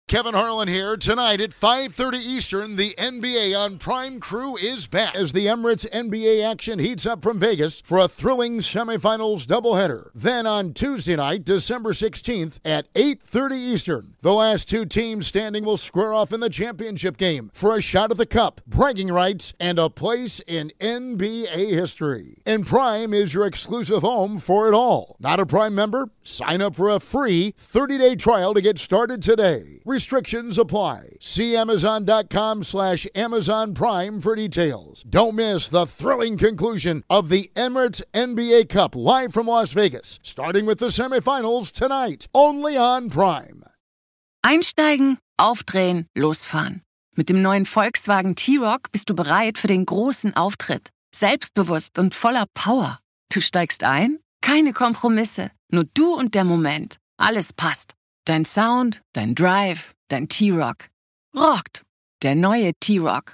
Kevin Harlan here. Tonight at 5:30 Eastern, the NBA on Prime Crew is back as the Emirates NBA action heats up from Vegas for a thrilling semifinals doubleheader. Then on Tuesday night, December 16th at 8:30 Eastern, the last two teams standing will square off in the championship game for a shot at the cup, bragging rights, and a place in NBA history. And Prime is your exclusive home for it all. Not a Prime member? Sign up for a free 30-day trial to get started today. Restrictions apply. See Amazon.com/Amazon Prime for details. Don't miss the thrilling conclusion of the Emirates NBA Cup live from Las Vegas, starting with the semifinals tonight, only on Prime. Einsteigen, aufdrehen, losfahren. Mit dem neuen Volkswagen T-Roc bist du bereit für den großen Auftritt. Selbstbewusst und voller Power. Du steigst ein? Keine Kompromisse. Nur du und der Moment. Alles passt. Dein Sound, dein Drive, dein T-Roc. Rockt. Der neue T-Roc.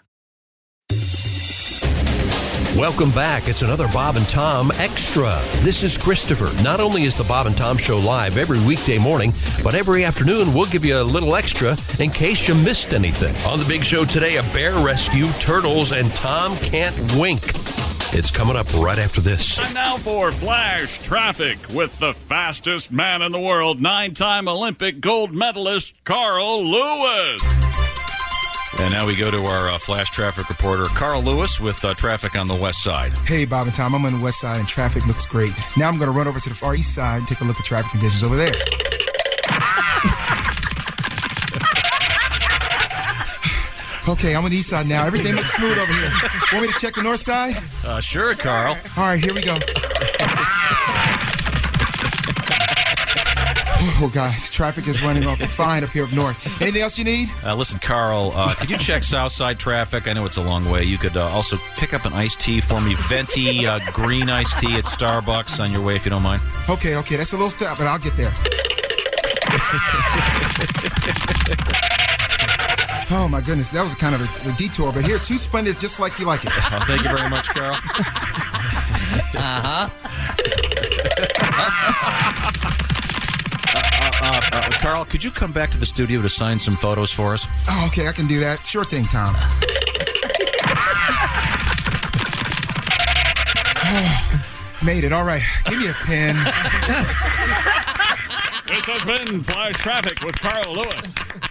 Welcome back. It's another Bob and Tom Extra. This is Christopher. Not only is the Bob and Tom Show live every weekday morning, but every afternoon we'll give you a little extra in case you missed anything. On the big show today, a bear rescue, turtles, and Tom can't wink. It's coming up right after this. Time now for Flash Traffic with the fastest man in the world, 9-time Olympic gold medalist Carl Lewis. And now we go to our Flash Traffic reporter, Carl Lewis, with traffic on the west side. Hey, Bob and Tom. I'm on the west side, and traffic looks great. Now I'm going to run over to the far east side and take a look at traffic conditions over there. Okay, I'm on the east side now. Everything looks smooth over here. Want me to check the north side? Sure, Carl. All right, here we go. Oh, guys, traffic is running off fine up here up north. Anything else you need? Listen, Carl, could you check south side traffic? I know it's a long way. You could also pick up an iced tea for me, venti green iced tea at Starbucks on your way, if you don't mind. Okay, that's a little step, but I'll get there. Oh, my goodness, that was kind of a detour, but here, 2 Splendid just like you like it. Thank you very much, Carl. Carl, could you come back to the studio to sign some photos for us? Oh, okay, I can do that. Sure thing, Tom. Oh, made it. All right, give me a pen. This has been Flash Traffic with Carl Lewis.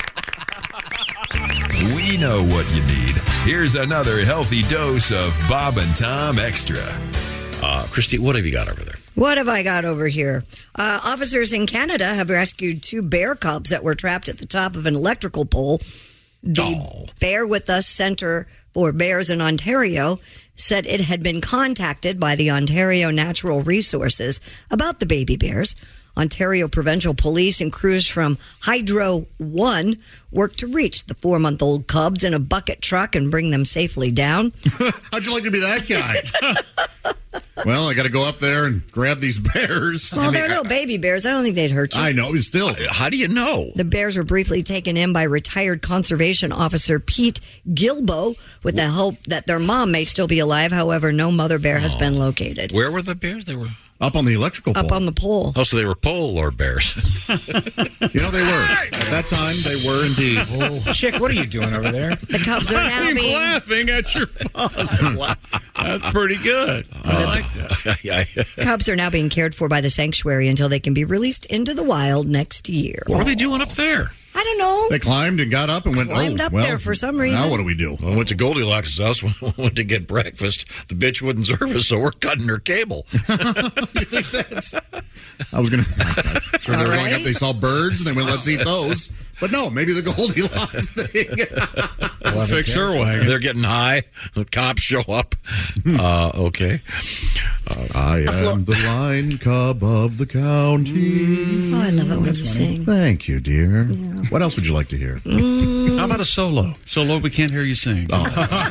We know what you need. Here's another healthy dose of Bob and Tom Extra. Christy, what have you got over there? What have I got over here? Officers in Canada have rescued 2 bear cubs that were trapped at the top of an electrical pole. The Bear With Us Center for Bears in Ontario said it had been contacted by the Ontario Natural Resources about the baby bears. Ontario Provincial Police and crews from Hydro One worked to reach the 4-month-old cubs in a bucket truck and bring them safely down. How'd you like to be that guy? Well, I got to go up there and grab these bears. Well, they're no baby bears. I don't think they'd hurt you. I know, but still. How do you know? The bears were briefly taken in by retired conservation officer Pete Gilbo with the hope that their mom may still be alive. However, no mother bear has been located. Where were the bears? They were up on the electrical pole. Up on the pole. Oh, so they were polar bears. You know, they were. At that time, they were indeed. Oh. Chick, what are you doing over there? The cubs are now I'm being... laughing at your fun. That's pretty good. I like that. Cubs are now being cared for by the sanctuary until they can be released into the wild next year. What were they doing up there? I don't know. They climbed and got up and went, Climbed up there for some reason. Now what do we do? I went to Goldilocks' house, went to get breakfast. The bitch wouldn't serve us, so we're cutting her cable. You think that's... I was going to... Sure, they were going up, they saw birds, and they went, let's eat those. But no, maybe the Goldilocks thing. Fix her wagon. They're getting high. The cops show up. Okay. I am the lion cub of the county. Oh, I love it when you sing. Thank you, dear. Yeah. What else would you like to hear? How about a solo? Solo, we can't hear you sing. Oh.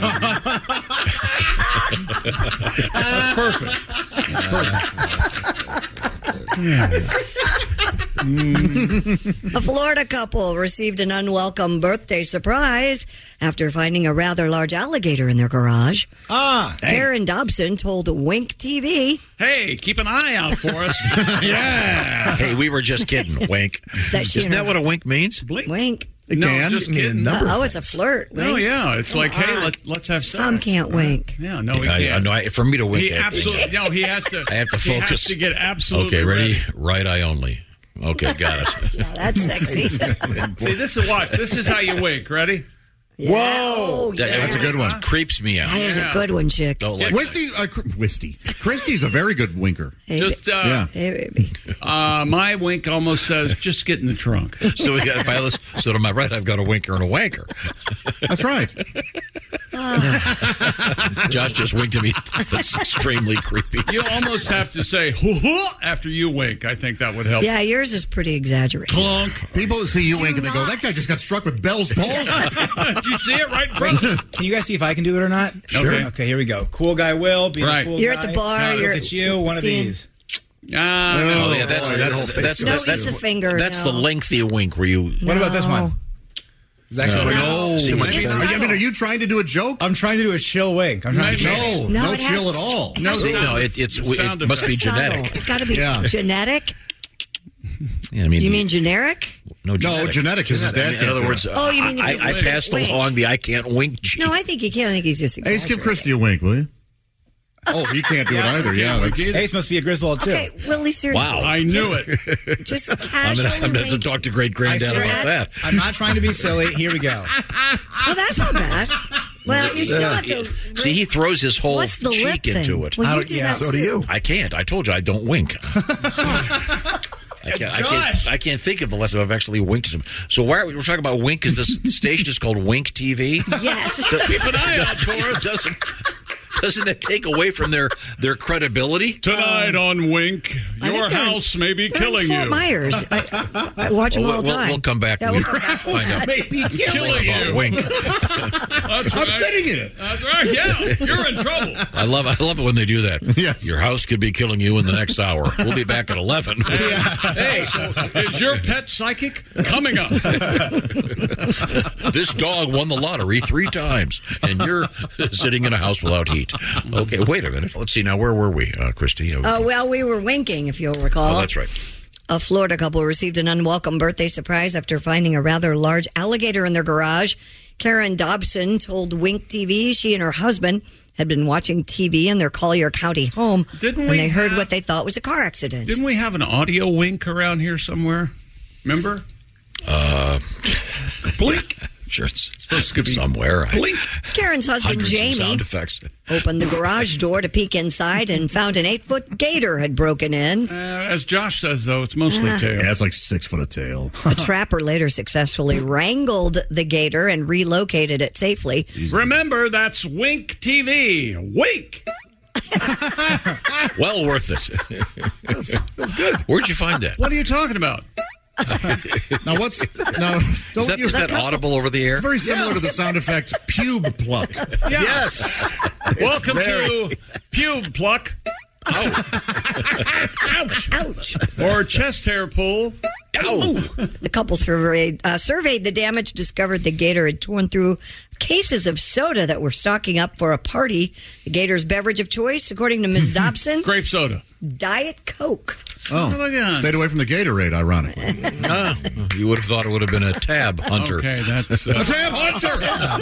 That's perfect. Yeah. A Florida couple received an unwelcome birthday surprise after finding a rather large alligator in their garage. Karen Dobson told Wink TV, "Hey, keep an eye out for us." Yeah. Hey, we were just kidding, Wink. Isn't that what a wink means? Blink. Wink. It No, can. just Give me a kidding. number. Oh, it's a flirt. No, Wink. yeah. It's like, hey, let's have sex. Tom can't wink. Yeah, no, he can't. No, for me to wink, He absolutely no. He has to. I have to He has focus. to get absolutely Okay, ready? Right eye only. Okay, got it. Oh, that's sexy. See, this is watch. This is how you wink. Ready? Whoa! That's a good one. Creeps me out. That is a good one, chick. Don't like Christy's a very good winker. Hey, Just Yeah. hey, baby. my wink almost says, "Just get in the trunk." So we got to this. So to my right, I've got a winker and a wanker. That's right. Josh just winked at me. That's extremely creepy. You almost have to say "hoo-hoo" after you wink. I think that would help. Yeah, yours is pretty exaggerated. Clunk. People see you wink and they go, "That guy just got struck with Bell's palsy." Did you see it right in front of you? Can you guys see if I can do it or not? Sure. Okay, here we go. Cool guy Will. Being Right. a cool You're guy. at the bar. Look you're at you. One of seeing- these. Oh, yeah, that's No, it's a finger. That's no. the lengthy wink where you. What about this one? Is that No. No. Too much It's better. I mean, are you trying to do a joke? I'm trying to do a chill wink. I'm trying to Maybe. No, No, no it has chill to- at all. No, See, sound- no, it sound must be effects. genetic. Subtle. It's got to be Yeah. genetic. Yeah, I mean, Do you mean generic? no No, genetic is his I mean, dad. in other words, Oh, you mean I he's passed wink. along the I can't wink gene. No, I think he can. I think he's just Hey, exaggerating. just give Christy a wink, will you? Oh, he can't do it either. Yeah, that's. Ace must be a Griswold too. Okay, Willie, seriously. Wow. I knew it. Just I'm casually going to have to wink. talk to great granddad I swear. about that. I'm not trying to be silly. Here we go. Well, that's not bad. Well, you still have to. See, he throws his whole What's the lip cheek into thing? it. Well, you do that too. I can't. I told you I don't wink. I can't think of the last time I've actually winked some. So why are we're talking about wink? Because this station is called Wink TV. Yes. Keep an eye out for us. Doesn't that take away from their credibility? Tonight on Wink, I think your they're- house may be they're killing in Fort you. Myers. I watch them all the time. We'll come back. Yeah, and we'll come back. find out. Killing About you. wink. That's I'm right. sitting in it. That's right. Yeah, you're in trouble. I love it when they do that. Yes. Your house could be killing you in the next hour. We'll be back at 11. Hey, so is your pet psychic coming up? This dog won the lottery 3 times, and you're sitting in a house without heat. Okay, wait a minute. Let's see. Now, where were we, Christy? Oh, well, we were winking, if you'll recall. Oh, that's right. A Florida couple received an unwelcome birthday surprise after finding a rather large alligator in their garage. Karen Dobson told Wink TV she and her husband had been watching TV in their Collier County home Didn't when we they heard have- what they thought was a car accident. Didn't we have an audio wink around here somewhere? Remember? Blink. Sure, it's Supposed to be somewhere. blink. Karen's husband, Hundreds of Jamie, sound effects. opened the garage door to peek inside and found an 8-foot gator had broken in. As Josh says, though, it's mostly tail. Yeah, it's like 6 foot of tail. The trapper later successfully wrangled the gator and relocated it safely. Remember, that's Wink TV. Wink. Well worth it. That's good. Where'd you find that? What are you talking about? Now what's now? Is that audible over the air? It's very similar to the sound effect pube pluck. Yeah. Yes. Welcome to Pube Pluck. Ouch. Ouch. Or chest hair pull. The couple surveyed the damage, discovered the gator had torn through cases of soda that were stocking up for a party. The gator's beverage of choice, according to Ms. Dobson, Grape soda. Diet Coke. Oh, Son of a gun. stayed away from the Gatorade, ironically. You would have thought it would have been a tab hunter. Okay, that's... A Tab Hunter!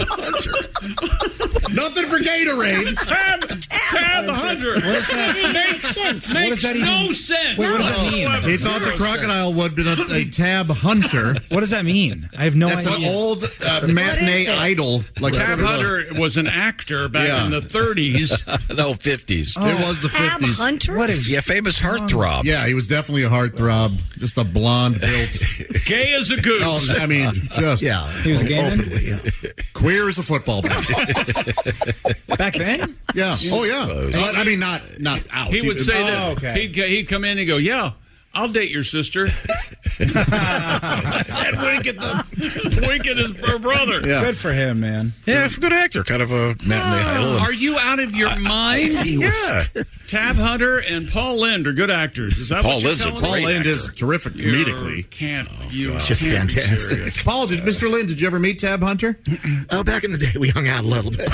Nothing for Gatorade. Tab Hunter. What is that? Makes sense. What Makes does that even- no sense. Wait, what does that mean? whatsoever. He thought the Zero crocodile would have been a Tab Hunter. What does that mean? I have no That's idea. an old matinee is it? idol. Like Tab Hunter was an actor back Yeah. in the 30s. No, 50s. It was the Tab 50s. Hunter? What is? Yeah, famous heartthrob. Yeah, he was definitely a heartthrob. Just a blonde built. Gay as a goose. Oh, I mean, just He was a gay man? queer as a football player. Back then? Yeah. Oh, yeah. But, I mean, not out. He would say Oh, that. okay. He'd come in and go, yeah, I'll date your sister. and wink at them. Wink at his brother. Yeah. Good for him, man. Yeah, it's a good actor. Kind of a matinee idol. Are you out of your mind? Yeah. Tab Hunter and Paul Lind are good actors. Is that Paul what you're Lind's a telling great me? Paul Lind is actor. terrific You comedically. can't. You just can't be fantastic. serious. Paul, Mr. Lind, did you ever meet Tab Hunter? Oh, back in the day, we hung out a little bit.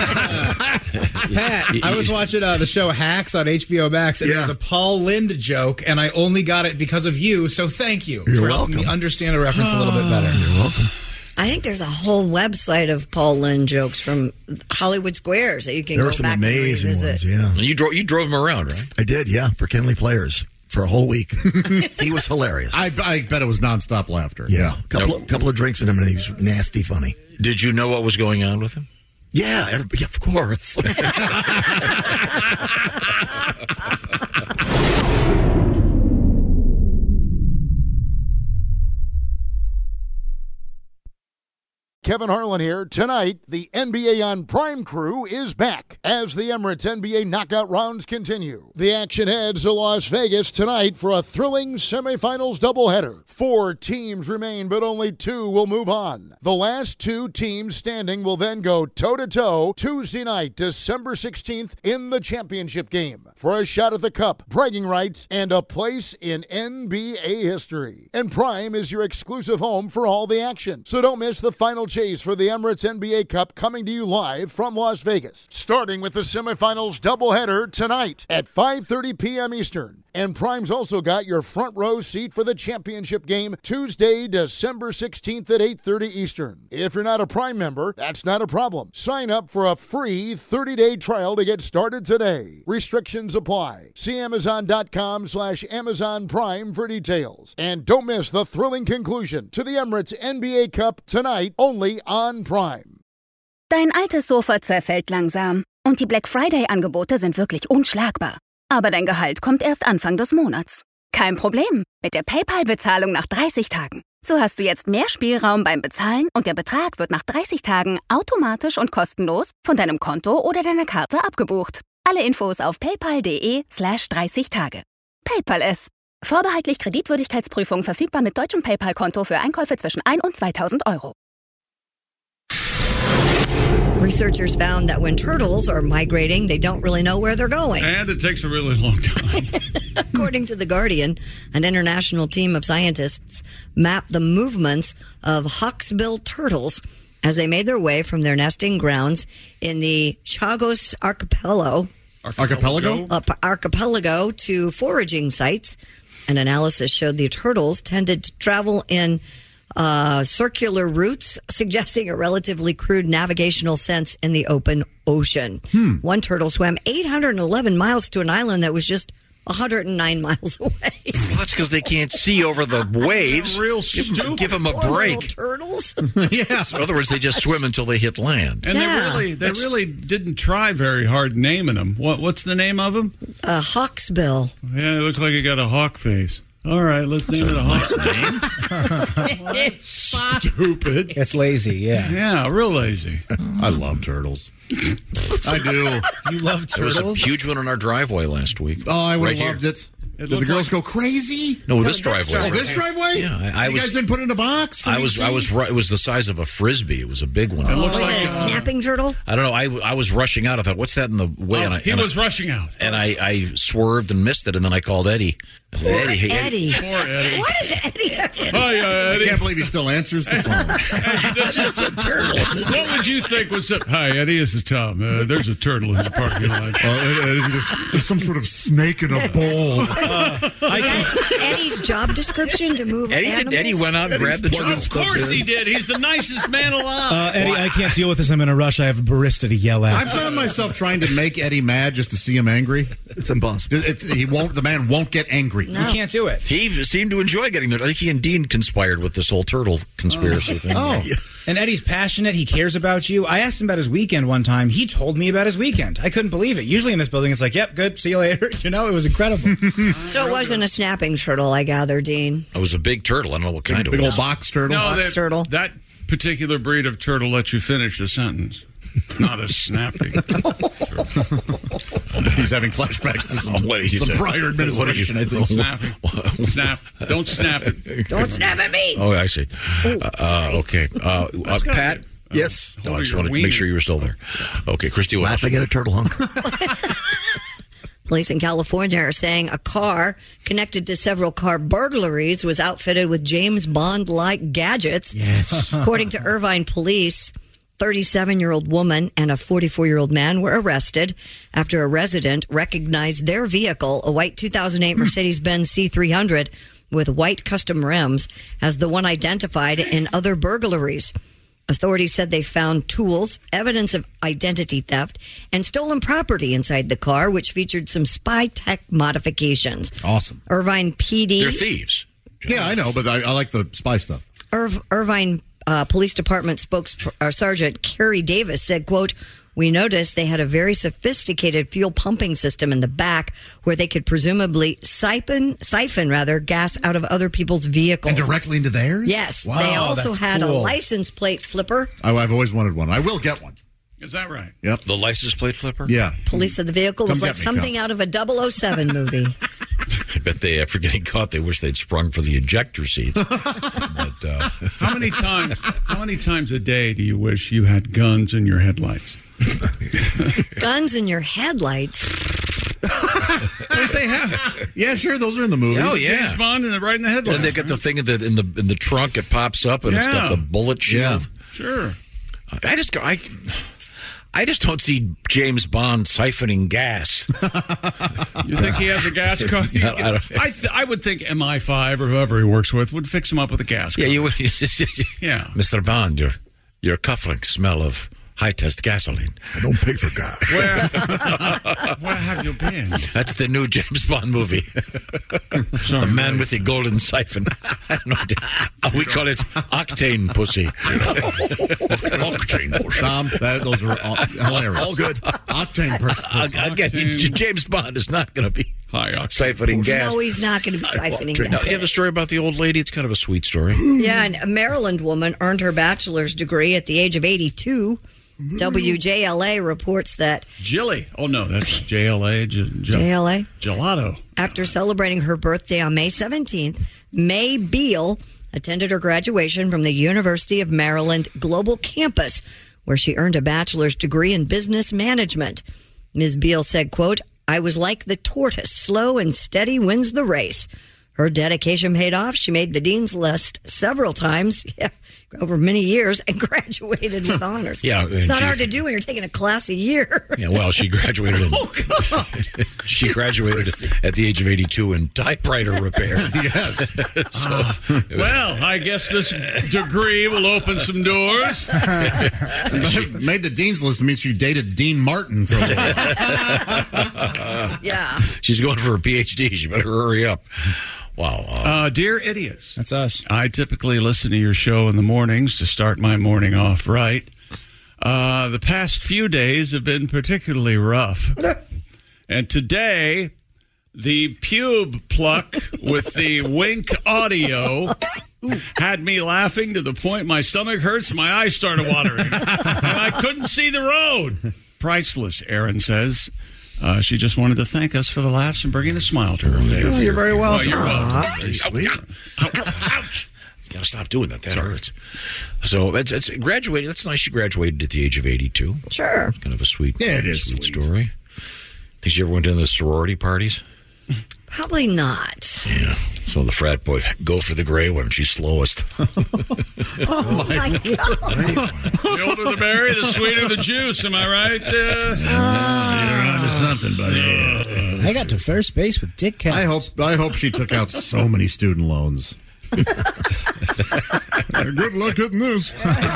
Pat, I was watching the show Hacks on HBO Max, and there was a Paul Lind joke, and I only got it because of you, so thank you You're for helping me welcome. understand a reference a little bit better. You're welcome. I think there's a whole website of Paul Lynde jokes from Hollywood Squares that you can There go were some back amazing and revisit. ones, yeah. You drove him around, right? I did, yeah, for Kenley Players for a whole week. He was hilarious. I bet it was nonstop laughter. Yeah. Couple of drinks in him, and he was nasty funny. Did you know what was going on with him? Yeah, of course. Kevin Harlan here. Tonight, the NBA on Prime crew is back as the Emirates NBA knockout rounds continue. The action heads to Las Vegas tonight for a thrilling semifinals doubleheader. 4 teams remain, but only 2 will move on. The last 2 teams standing will then go toe-to-toe Tuesday night, December 16th, in the championship game for a shot at the cup, bragging rights, and a place in NBA history. And Prime is your exclusive home for all the action. So don't miss the final chase for the Emirates NBA Cup, coming to you live from Las Vegas, starting with the semifinals doubleheader tonight at 5:30 p.m. Eastern. And Prime's also got your front row seat for the championship game Tuesday, December 16th at 8:30 Eastern. If you're not a Prime member, that's not a problem. Sign up for a free 30-day trial to get started today. Restrictions apply. See Amazon.com/Amazon Prime for details. And don't miss the thrilling conclusion to the Emirates NBA Cup tonight, only on Prime. Dein altes Sofa zerfällt langsam und die Black Friday-Angebote sind wirklich unschlagbar. Aber dein Gehalt kommt erst Anfang des Monats. Kein Problem mit der PayPal-Bezahlung nach 30 Tagen. So hast du jetzt mehr Spielraum beim Bezahlen und der Betrag wird nach 30 Tagen automatisch und kostenlos von deinem Konto oder deiner Karte abgebucht. Alle Infos auf paypal.de/30 Tage. PayPal es. Vorbehaltlich Kreditwürdigkeitsprüfung verfügbar mit deutschem PayPal-Konto für Einkäufe zwischen 1 und 2.000 Euro. Researchers found that when turtles are migrating, they don't really know where they're going. And it takes a really long time. According to The Guardian, an international team of scientists mapped the movements of hawksbill turtles as they made their way from their nesting grounds in the Chagos Archipelago to foraging sites. An analysis showed the turtles tended to travel in circular routes, suggesting a relatively crude navigational sense in the open ocean. One turtle swam 811 miles to an island that was just 109 miles away. Well, that's because they can't see over the waves. Real stupid. Give them a Poor break. little turtles. Yeah. So in other words, they just swim until they hit land. And they really didn't try very hard naming them. What's the name of them? Hawksbill. Yeah, it looks like it got a hawk face. All right, let's name it a hawk name. It's stupid. It's lazy, yeah. Yeah, real lazy. I love turtles. I do. You love There was turtles? a huge one on our driveway last week. Oh, I would have Right loved here. it. Did the girls go crazy? No, this driveway. Oh, this driveway? Yeah, you guys didn't put it in a box? For I was right. It was the size of a frisbee. It was a big one. It looks Was like it a snapping turtle? I don't know. I was rushing out. I thought, what's that in the way? he was rushing out. And I swerved and missed it. And then I called Eddie. I said, Eddie. Poor Eddie. What is Eddie have to do? Oh, yeah, I Eddie. can't believe he still answers the phone. This is a turtle. What would you think was up? Hi, Eddie. This is Tom. There's a turtle in the parking lot. There's some sort of snake in a bowl. Eddie's job description to move animals? Eddie went out and grabbed the turtle. Of course he did. He's the nicest man alive. Eddie, I can't deal with this. I'm in a rush. I have a barista to yell at. I've found myself trying to make Eddie mad just to see him angry. It's impossible. The man won't get angry. No. You can't do it. He seemed to enjoy getting there. I think he and Dean conspired with this whole turtle conspiracy thing. Oh. And Eddie's passionate. He cares about you. I asked him about his weekend one time. He told me about his weekend. I couldn't believe it. Usually in this building, it's like, yep, good, see you later. You know, it was incredible. So it wasn't a snapping turtle, I gather, Dean. It was a big turtle. I don't know what kind of Big it old was. box turtle. No, Box turtle. That particular breed of turtle lets you finish a sentence. Not a snapping. He's having flashbacks to some prior administration, I think. Snapping. Snap. Don't snap it. Don't snap at me. Oh, I see. Okay. Pat? Yes. No, I just wanted to make sure you were still there. Okay, Christy. Laughing at a turtle hunk. Police in California are saying a car connected to several car burglaries was outfitted with James Bond-like gadgets. Yes. According to Irvine police, 37-year-old woman and a 44-year-old man were arrested after a resident recognized their vehicle, a white 2008 Mercedes-Benz C300, with white custom rims as the one identified in other burglaries. Authorities said they found tools, evidence of identity theft, and stolen property inside the car, which featured some spy tech modifications. Awesome. Irvine PD. They're thieves. Yeah, I know, but I like the spy stuff. Irvine Police Department Sergeant Carrie Davis said, quote, "We noticed they had a very sophisticated fuel pumping system in the back where they could presumably siphon gas out of other people's vehicles." And directly into theirs? Yes. Wow, they also that's had a cool. license plate flipper. I've always wanted one. I will get one. Is that right? Yep. The license plate flipper? Yeah. Police said the vehicle was Come like get me, something come. out of a 007 movie. I bet they, after getting caught, they wish they'd sprung for the ejector seats. How many times a day do you wish you had guns in your headlights? Guns in your headlights. Don't they have? Yeah, sure. Those are in the movies. Oh, yeah. James Bond and right in the headlights. Then they get the thing in the trunk. It pops up and it's got the bullet shield. Sure. I just don't see James Bond siphoning gas. You think he has a gas car? I would think MI5 or whoever he works with would fix him up with a gas car. Yeah, you would. Yeah. Mr. Bond, your cufflinks smell of high-test gasoline. I don't pay for gas. Where have you been? That's the new James Bond movie. The man with the golden siphon. I don't know. We call it Octane Pussy. Octane Pussy. Tom, those are hilarious. All good. Octane Pussy. Again, James Bond is not going to be high siphoning gas. No, he's not going to be siphoning Now, gas. you have the story about the old lady? It's kind of a sweet story. Yeah, and a Maryland woman earned her bachelor's degree at the age of 82. WJLA reports that Jilly. Oh, no, that's JLA. JLA? Gelato. After celebrating her birthday on May 17th, May Beal attended her graduation from the University of Maryland Global Campus, where she earned a bachelor's degree in business management. Ms. Beal said, quote, "I was like the tortoise, slow and steady wins the race." Her dedication paid off. She made the dean's list several times over many years and graduated with honors. Yeah, it's not hard to do when you're taking a class a year. Yeah, well, she graduated. She graduated at the age of 82 in typewriter repair. Yes. Well, I guess this degree will open some doors. She made the dean's list. It means she dated Dean Martin for a while. Yeah. She's going for a PhD. She better hurry up. Wow. Dear idiots. That's us. I typically listen to your show in the mornings to start my morning off right. The past few days have been particularly rough. And today, the pube pluck with the wink audio had me laughing to the point my stomach hurts and my eyes started watering. And I couldn't see the road. Priceless, Aaron says. She just wanted to thank us for the laughs and bringing a smile to her face. Oh, you're very welcome. You're welcome. Very sweet. Ouch. You got to stop doing that. That hurts. So it's graduating. That's nice. She graduated at the age of 82. Sure. Kind of a sweet, it is sweet story. Think she ever went to the sorority parties? Probably not. Yeah. So the frat boy, go for the gray one. She's slowest. Oh, my God. The older the berry, the sweeter the juice. Am I right? You're onto something, buddy. I got to first base with Dick Count. I hope she took out so many student loans. Good luck getting this.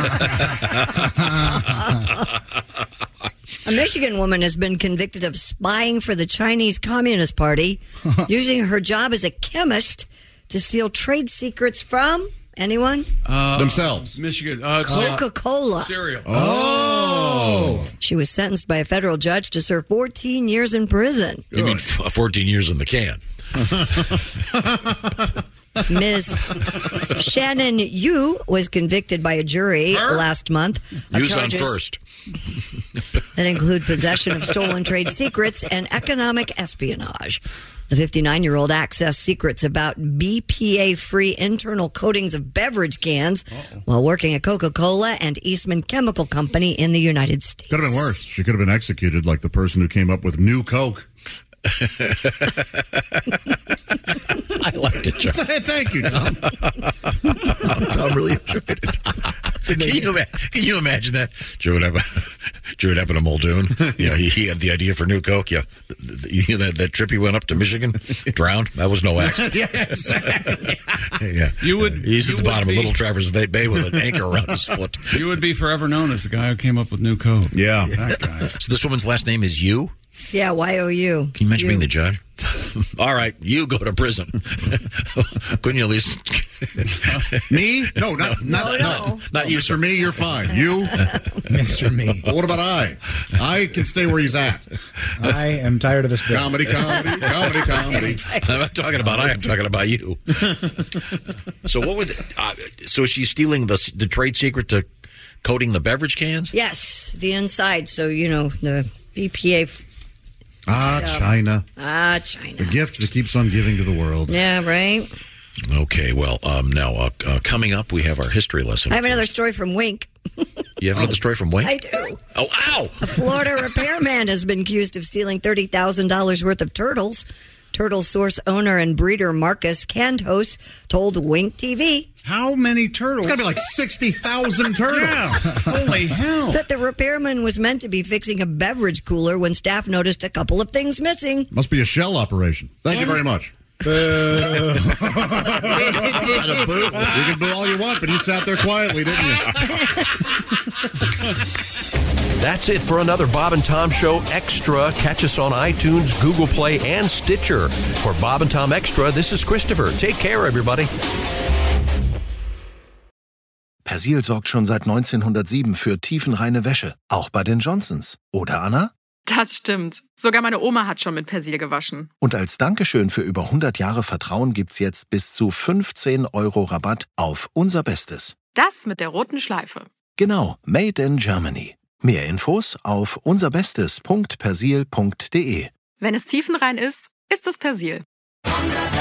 A Michigan woman has been convicted of spying for the Chinese Communist Party, using her job as a chemist to steal trade secrets from anyone? Themselves. Michigan. Coca-Cola. Cereal. Oh. She was sentenced by a federal judge to serve 14 years in prison. You mean 14 years in the can? Ms. Shannon Yu was convicted by a jury last month of Use on charges first. that include possession of stolen trade secrets and economic espionage. The 59-year-old accessed secrets about BPA-free internal coatings of beverage cans while working at Coca-Cola and Eastman Chemical Company in the United States. Could have been worse. She could have been executed like the person who came up with New Coke. I liked it, John. Thank you, Tom. Tom really enjoyed it. Can you imagine that? Drew it up in a Muldoon. Yeah, he had the idea for New Coke. Yeah, that trip he went up to Michigan, drowned. That was no accident. Yeah, exactly. Yeah, he's at the bottom of Little Traverse Bay with an anchor around his foot. You would be forever known as the guy who came up with New Coke. Yeah, that guy. So this woman's last name is Yu? Yeah, Y-O-U. Can you imagine being the judge? All right, you go to prison. Couldn't you at least... Me? No, not you. Mr. Me, you're fine. You? Mr. Me. Well, what about I? I can stay where he's at. I am tired of this bit. Comedy. I'm not talking about I'm talking about you. So what would... so she's stealing the trade secret to coating the beverage cans? Yes, the inside. So, the BPA... China. China. The gift that keeps on giving to the world. Yeah, right? Okay, well, now, coming up, we have our history lesson. I have another story from Wink. You have another story from Wink? I do. Oh, ow! A Florida repairman has been accused of stealing $30,000 worth of turtles. Turtle Source owner and breeder Marcus Cantos told Wink TV. How many turtles? It's got to be like 60,000 turtles. Yeah. Holy hell. That the repairman was meant to be fixing a beverage cooler when staff noticed a couple of things missing. Must be a shell operation. Thank you very much. You can boo all you want, but you sat there quietly, didn't you? That's it for another Bob and Tom Show Extra. Catch us on iTunes, Google Play, and Stitcher. For Bob and Tom Extra, this is Christopher. Take care, everybody. Persil sorgt schon seit 1907 für tiefenreine Wäsche, auch bei den Johnsons. Oder, Anna? Das stimmt. Sogar meine Oma hat schon mit Persil gewaschen. Und als Dankeschön für über 100 Jahre Vertrauen gibt's jetzt bis zu 15 € Rabatt auf unser Bestes. Das mit der roten Schleife. Genau, Made in Germany. Mehr Infos auf unserbestes.persil.de. Wenn es tiefenrein ist, ist es Persil. Unser